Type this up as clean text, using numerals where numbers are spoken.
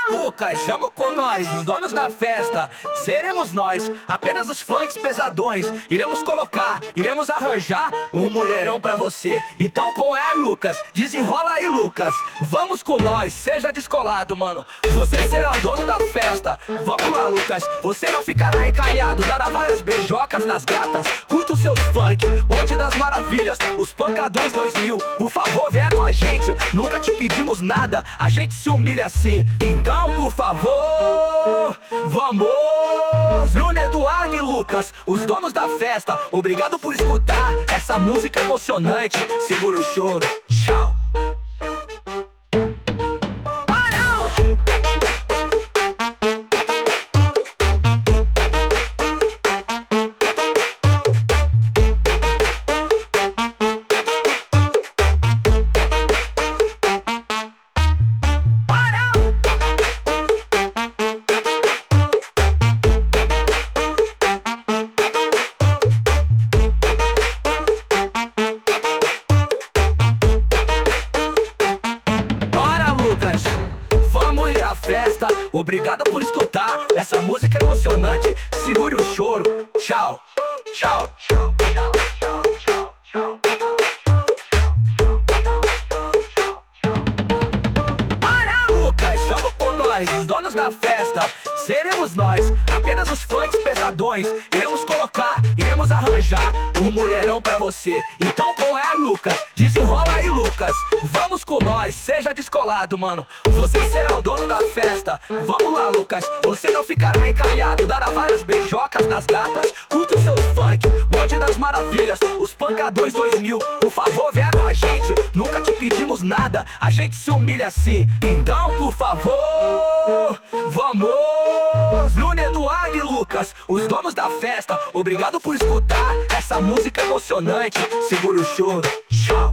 Lucas, chama com nós, os donos da festa. Seremos nós, apenas os funks pesadões. Iremos colocar, iremos arranjar um mulherão pra você. Então qual é, Lucas? Desenrola aí, Lucas. Vamos com nós, seja descolado, mano. Você será o dono da festa. Vamos lá, Lucas, você não ficará encalhado. Dará várias beijocas nas gatas. Curta os seus funk, Bonde das Maravilhas, os pancadões 2000. Por favor, venha com a gente, nunca te pedimos nada. A gente se humilha assim, então por favor, vamos! Bruno, Eduardo e Lucas, os donos da festa. Obrigado por escutar essa música emocionante. Segura o choro, tchau. Vamos ir à festa, obrigado por escutar essa música emocionante. Segure o choro, tchau, tchau, tchau, tchau, tchau, tchau, tchau. Para, Lucas, chama com nós, os donos da festa. Seremos nós, apenas os funks pesadões. Iremos colocar, iremos arranjar um mulherão pra você. Então qual é, Lucas? Desenrola aí, Lucas. Vamos com nós, seja descolado, mano. Você será o dono da festa. Vamos lá, Lucas, você não ficará encalhado. Dará várias beijocas nas gatas. Curta os seus funk, Bonde das Maravilhas, os pancadões 2000. Por favor, venha com a gente, nunca te pedimos nada. A gente se humilha assim, então por favor, vamos! Bruno, Eduardo e Lucas, os donos da festa. Obrigado por escutar essa música emocionante. Segura o choro, tchau.